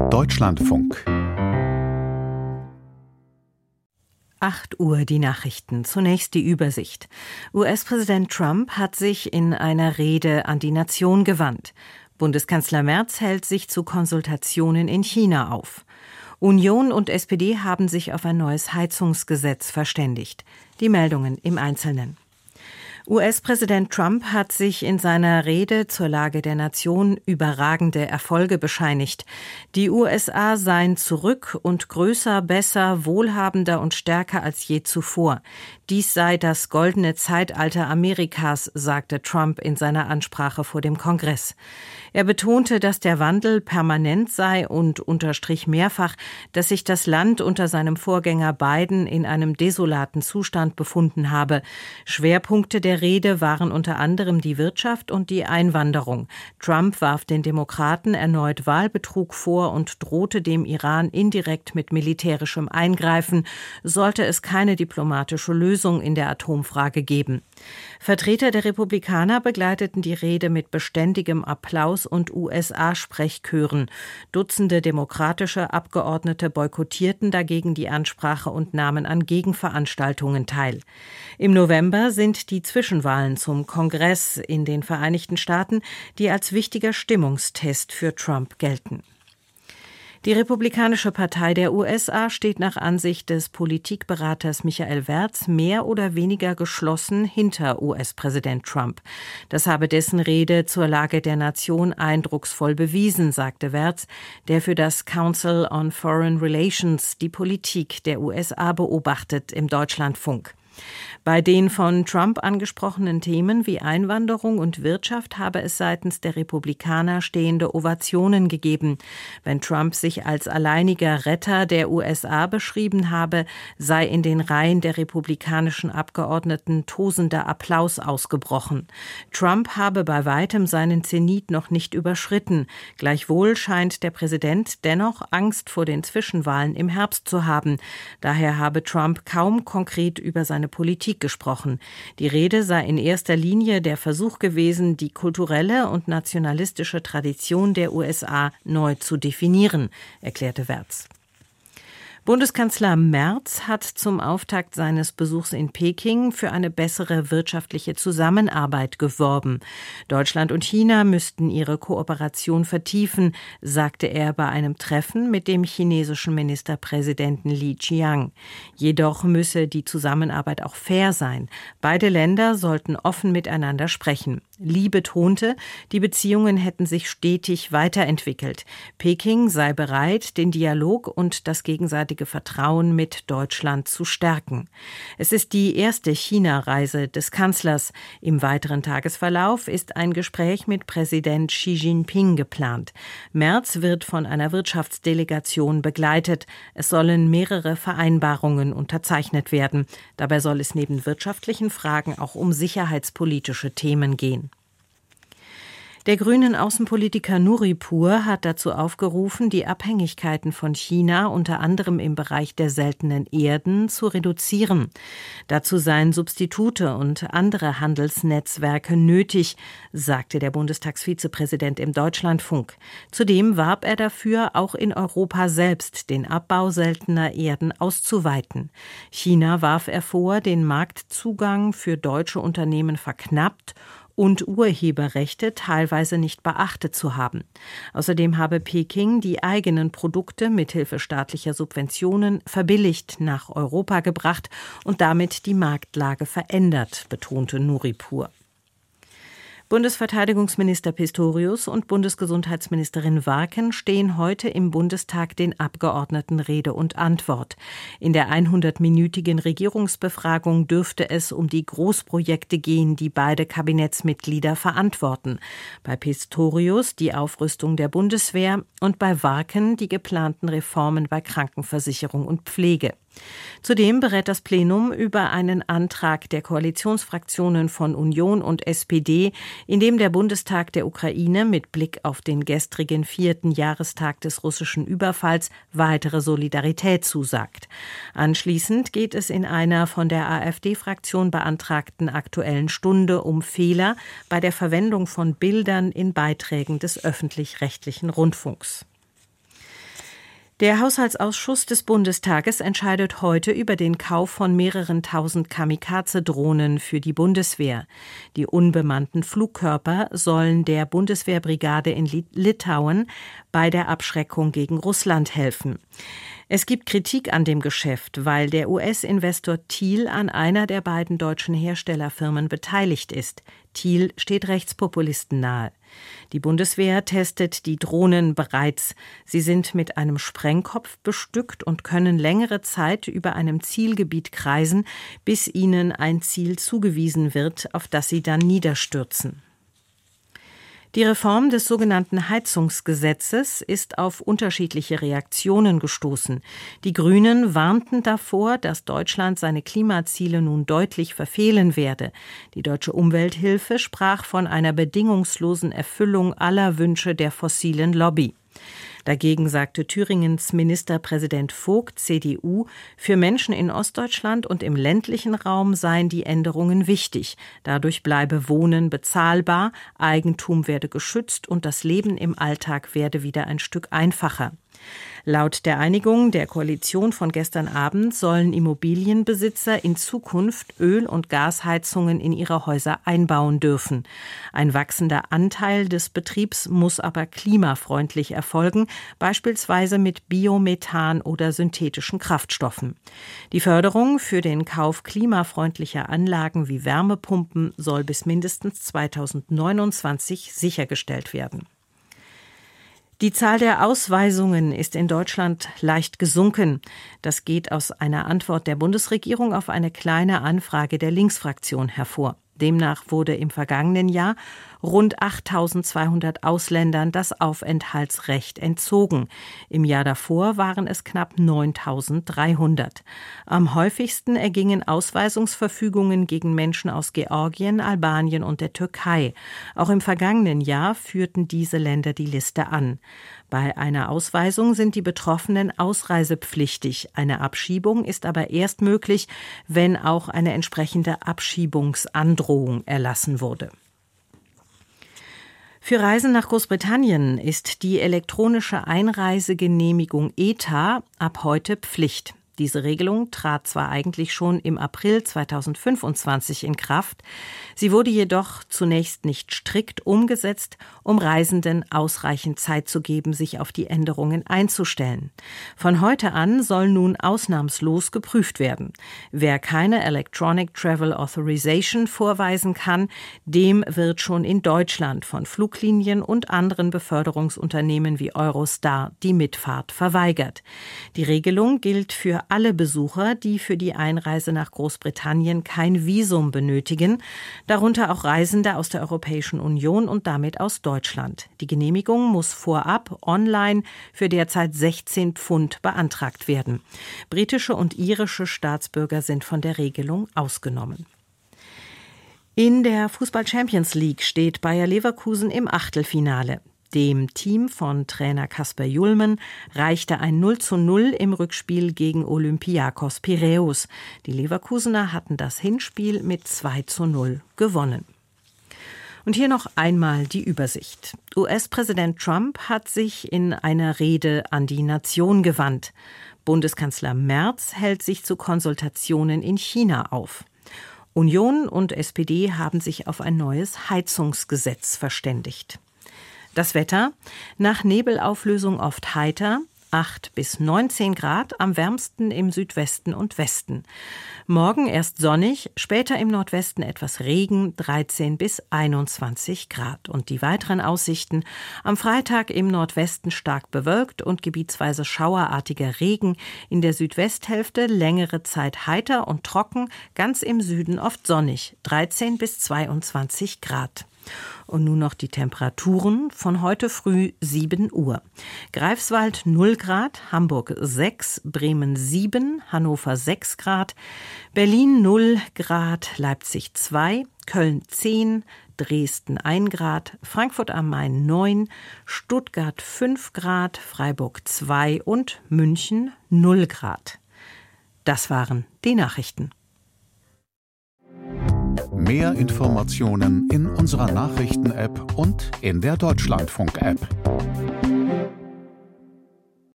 Deutschlandfunk. 8 Uhr die Nachrichten. Zunächst die Übersicht. US-Präsident Trump hat sich in einer Rede an die Nation gewandt. Bundeskanzler Merz hält sich zu Konsultationen in China auf. Union und SPD haben sich auf ein neues Heizungsgesetz verständigt. Die Meldungen im Einzelnen. US-Präsident Trump hat sich in seiner Rede zur Lage der Nation überragende Erfolge bescheinigt. Die USA seien zurück und größer, besser, wohlhabender und stärker als je zuvor. Dies sei das goldene Zeitalter Amerikas, sagte Trump in seiner Ansprache vor dem Kongress. Er betonte, dass der Wandel permanent sei und unterstrich mehrfach, dass sich das Land unter seinem Vorgänger Biden in einem desolaten Zustand befunden habe. Schwerpunkte der Rede waren unter anderem die Wirtschaft und die Einwanderung. Trump warf den Demokraten erneut Wahlbetrug vor und drohte dem Iran indirekt mit militärischem Eingreifen, sollte es keine diplomatische Lösung in der Atomfrage geben. Vertreter der Republikaner begleiteten die Rede mit beständigem Applaus und USA-Sprechchören. Dutzende demokratische Abgeordnete boykottierten dagegen die Ansprache und nahmen an Gegenveranstaltungen teil. Im November sind die Zwischenwahlen zum Kongress in den Vereinigten Staaten, die als wichtiger Stimmungstest für Trump gelten. Die Republikanische Partei der USA steht nach Ansicht des Politikberaters Michael Wertz mehr oder weniger geschlossen hinter US-Präsident Trump. Das habe dessen Rede zur Lage der Nation eindrucksvoll bewiesen, sagte Wertz, der für das Council on Foreign Relations die Politik der USA beobachtet im Deutschlandfunk. Bei den von Trump angesprochenen Themen wie Einwanderung und Wirtschaft habe es seitens der Republikaner stehende Ovationen gegeben. Wenn Trump sich als alleiniger Retter der USA beschrieben habe, sei in den Reihen der republikanischen Abgeordneten tosender Applaus ausgebrochen. Trump habe bei weitem seinen Zenit noch nicht überschritten. Gleichwohl scheint der Präsident dennoch Angst vor den Zwischenwahlen im Herbst zu haben. Daher habe Trump kaum konkret über seine Politik gesprochen. Die Rede sei in erster Linie der Versuch gewesen, die kulturelle und nationalistische Tradition der USA neu zu definieren, erklärte Wertz. Bundeskanzler Merz hat zum Auftakt seines Besuchs in Peking für eine bessere wirtschaftliche Zusammenarbeit geworben. Deutschland und China müssten ihre Kooperation vertiefen, sagte er bei einem Treffen mit dem chinesischen Ministerpräsidenten Li Qiang. Jedoch müsse die Zusammenarbeit auch fair sein. Beide Länder sollten offen miteinander sprechen. Li betonte, die Beziehungen hätten sich stetig weiterentwickelt. Peking sei bereit, den Dialog und das gegenseitige Vertrauen mit Deutschland zu stärken. Es ist die erste China-Reise des Kanzlers. Im weiteren Tagesverlauf ist ein Gespräch mit Präsident Xi Jinping geplant. Merz wird von einer Wirtschaftsdelegation begleitet. Es sollen mehrere Vereinbarungen unterzeichnet werden. Dabei soll es neben wirtschaftlichen Fragen auch um sicherheitspolitische Themen gehen. Der grünen Außenpolitiker Nuripur hat dazu aufgerufen, die Abhängigkeiten von China unter anderem im Bereich der seltenen Erden zu reduzieren. Dazu seien Substitute und andere Handelsnetzwerke nötig, sagte der Bundestagsvizepräsident im Deutschlandfunk. Zudem warb er dafür, auch in Europa selbst den Abbau seltener Erden auszuweiten. China warf er vor, den Marktzugang für deutsche Unternehmen verknappt und Urheberrechte teilweise nicht beachtet zu haben. Außerdem habe Peking die eigenen Produkte mithilfe staatlicher Subventionen verbilligt nach Europa gebracht und damit die Marktlage verändert, betonte Nuripur. Bundesverteidigungsminister Pistorius und Bundesgesundheitsministerin Warken stehen heute im Bundestag den Abgeordneten Rede und Antwort. In der 100-minütigen Regierungsbefragung dürfte es um die Großprojekte gehen, die beide Kabinettsmitglieder verantworten. Bei Pistorius die Aufrüstung der Bundeswehr und bei Warken die geplanten Reformen bei Krankenversicherung und Pflege. Zudem berät das Plenum über einen Antrag der Koalitionsfraktionen von Union und SPD, in dem der Bundestag der Ukraine mit Blick auf den gestrigen 4. Jahrestag des russischen Überfalls weitere Solidarität zusagt. Anschließend geht es in einer von der AfD-Fraktion beantragten Aktuellen Stunde um Fehler bei der Verwendung von Bildern in Beiträgen des öffentlich-rechtlichen Rundfunks. Der Haushaltsausschuss des Bundestages entscheidet heute über den Kauf von mehreren tausend Kamikaze-Drohnen für die Bundeswehr. Die unbemannten Flugkörper sollen der Bundeswehrbrigade in Litauen bei der Abschreckung gegen Russland helfen. Es gibt Kritik an dem Geschäft, weil der US-Investor Thiel an einer der beiden deutschen Herstellerfirmen beteiligt ist. Thiel steht Rechtspopulisten nahe. Die Bundeswehr testet die Drohnen bereits. Sie sind mit einem Sprengkopf bestückt und können längere Zeit über einem Zielgebiet kreisen, bis ihnen ein Ziel zugewiesen wird, auf das sie dann niederstürzen. Die Reform des sogenannten Heizungsgesetzes ist auf unterschiedliche Reaktionen gestoßen. Die Grünen warnten davor, dass Deutschland seine Klimaziele nun deutlich verfehlen werde. Die Deutsche Umwelthilfe sprach von einer bedingungslosen Erfüllung aller Wünsche der fossilen Lobby. Dagegen sagte Thüringens Ministerpräsident Vogt, CDU, für Menschen in Ostdeutschland und im ländlichen Raum seien die Änderungen wichtig. Dadurch bleibe Wohnen bezahlbar, Eigentum werde geschützt und das Leben im Alltag werde wieder ein Stück einfacher. Laut der Einigung der Koalition von gestern Abend sollen Immobilienbesitzer in Zukunft Öl- und Gasheizungen in ihre Häuser einbauen dürfen. Ein wachsender Anteil des Betriebs muss aber klimafreundlich erfolgen, beispielsweise mit Biomethan oder synthetischen Kraftstoffen. Die Förderung für den Kauf klimafreundlicher Anlagen wie Wärmepumpen soll bis mindestens 2029 sichergestellt werden. Die Zahl der Ausweisungen ist in Deutschland leicht gesunken. Das geht aus einer Antwort der Bundesregierung auf eine kleine Anfrage der Linksfraktion hervor. Demnach wurde im vergangenen Jahr rund 8.200 Ausländern das Aufenthaltsrecht entzogen. Im Jahr davor waren es knapp 9.300. Am häufigsten ergingen Ausweisungsverfügungen gegen Menschen aus Georgien, Albanien und der Türkei. Auch im vergangenen Jahr führten diese Länder die Liste an. Bei einer Ausweisung sind die Betroffenen ausreisepflichtig. Eine Abschiebung ist aber erst möglich, wenn auch eine entsprechende Abschiebungsandrohung erlassen wurde. Für Reisen nach Großbritannien ist die elektronische Einreisegenehmigung ETA ab heute Pflicht. Diese Regelung trat zwar eigentlich schon im April 2025 in Kraft, sie wurde jedoch zunächst nicht strikt umgesetzt, um Reisenden ausreichend Zeit zu geben, sich auf die Änderungen einzustellen. Von heute an soll nun ausnahmslos geprüft werden. Wer keine Electronic Travel Authorization vorweisen kann, dem wird schon in Deutschland von Fluglinien und anderen Beförderungsunternehmen wie Eurostar die Mitfahrt verweigert. Die Regelung gilt für alle Besucher, die für die Einreise nach Großbritannien kein Visum benötigen, darunter auch Reisende aus der Europäischen Union und damit aus Deutschland. Die Genehmigung muss vorab online für derzeit 16 Pfund beantragt werden. Britische und irische Staatsbürger sind von der Regelung ausgenommen. In der Fußball-Champions League steht Bayer Leverkusen im Achtelfinale. Dem Team von Trainer Kasper Julmen reichte ein 0:0 im Rückspiel gegen Olympiakos Piräus. Die Leverkusener hatten das Hinspiel mit 2:0 gewonnen. Und hier noch einmal die Übersicht. US-Präsident Trump hat sich in einer Rede an die Nation gewandt. Bundeskanzler Merz hält sich zu Konsultationen in China auf. Union und SPD haben sich auf ein neues Heizungsgesetz verständigt. Das Wetter: nach Nebelauflösung oft heiter, 8 bis 19 Grad, am wärmsten im Südwesten und Westen. Morgen erst sonnig, später im Nordwesten etwas Regen, 13 bis 21 Grad. Und die weiteren Aussichten: am Freitag im Nordwesten stark bewölkt und gebietsweise schauerartiger Regen, in der Südwesthälfte längere Zeit heiter und trocken, ganz im Süden oft sonnig, 13 bis 22 Grad. Und nun noch die Temperaturen von heute früh 7 Uhr. Greifswald 0 Grad, Hamburg 6, Bremen 7, Hannover 6 Grad, Berlin 0 Grad, Leipzig 2, Köln 10, Dresden 1 Grad, Frankfurt am Main 9, Stuttgart 5 Grad, Freiburg 2 und München 0 Grad. Das waren die Nachrichten. Mehr Informationen in unserer Nachrichten-App und in der Deutschlandfunk-App.